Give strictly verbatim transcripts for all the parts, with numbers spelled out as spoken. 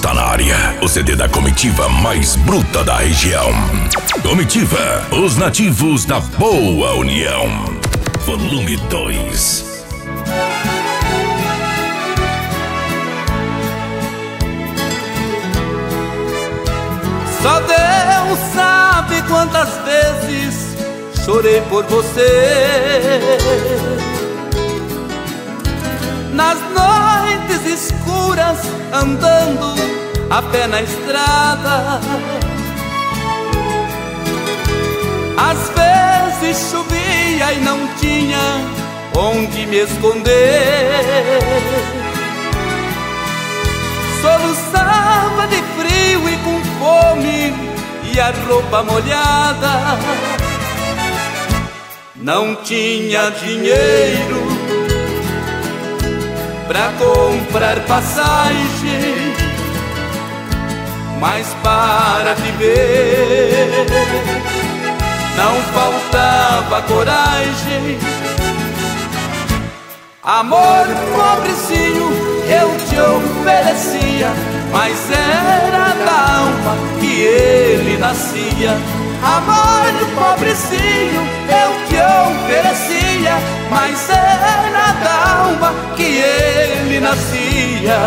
está na área. O C D da comitiva mais bruta da região. Comitiva, os nativos da boa união. Volume dois. Só Deus sabe quantas vezes chorei por você. Nas noites escuras, andando a pé na estrada. Às vezes chovia e não tinha onde me esconder. Soluçava de frio e com fome e a roupa molhada. Não tinha dinheiro pra comprar passagem, mas para te ver não faltava coragem. Amor pobrezinho eu te oferecia, mas era da alma que ele nascia. Amor pobrezinho eu te oferecia, mas era da alma que ele nascia.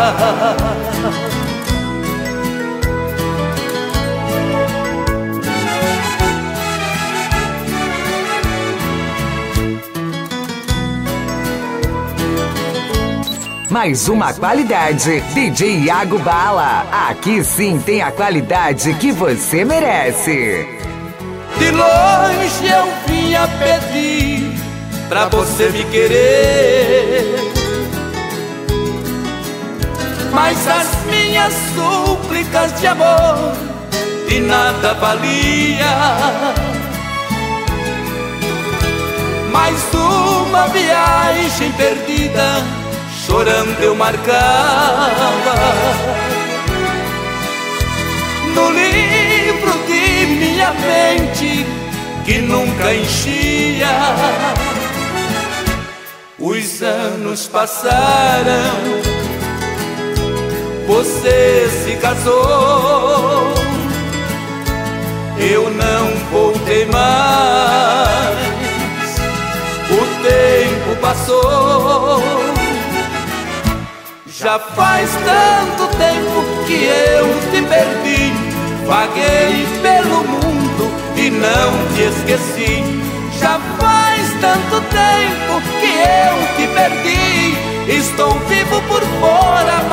Mais uma qualidade, D J Iago Bala. Aqui sim tem a qualidade que você merece. De longe eu vinha pedir pra você me querer, mas as minhas súplicas de amor de nada valia. Mais uma viagem perdida, chorando eu marcava no livro de minha mente que nunca enchia. Os anos passaram, você se casou, eu não voltei mais, o tempo passou. Já faz tanto tempo que eu te perdi, vaguei pelo mundo e não te esqueci. Já faz tanto tempo que eu te perdi, estou vivo por fora,